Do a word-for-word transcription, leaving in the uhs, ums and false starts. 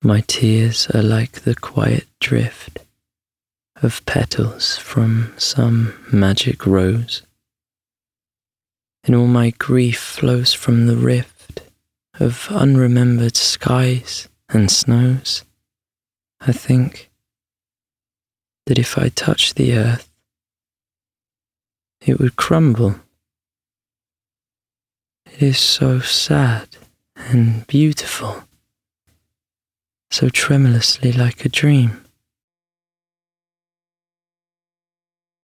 My tears are like the quiet drift of petals from some magic rose, and all my grief flows from the rift of unremembered skies and snows. I think that if I touched the earth, it would crumble. It is so sad and beautiful, so tremulously like a dream.